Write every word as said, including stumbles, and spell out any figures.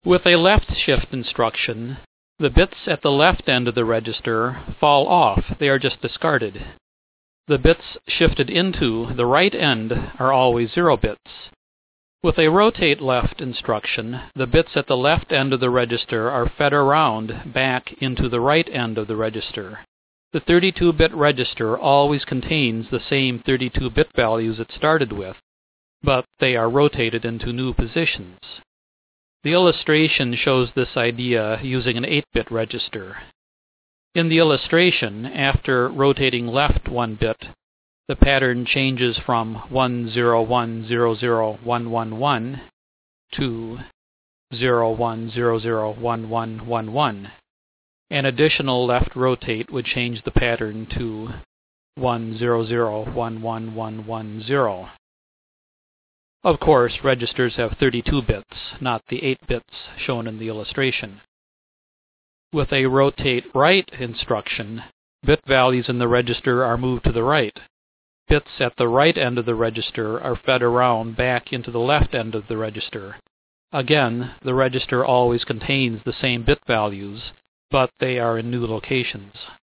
With a left shift instruction, the bits at the left end of the register fall off. They are just discarded. The bits shifted into the right end are always zero bits. With a rotate left instruction, the bits at the left end of the register are fed around back into the right end of the register. The thirty-two bit register always contains the same thirty-two bit values it started with, but they are rotated into new positions. The illustration shows this idea using an eight bit register. In the illustration, after rotating left one bit, the pattern changes from one zero one zero zero one one one to zero one zero zero one one one one. An additional left rotate would change the pattern to one zero zero one one one one zero. Of course, registers have thirty-two bits, not the eight bits shown in the illustration. With a rotate right instruction, bit values in the register are moved to the right. Bits at the right end of the register are fed around back into the left end of the register. Again, the register always contains the same bit values, but they are in new locations.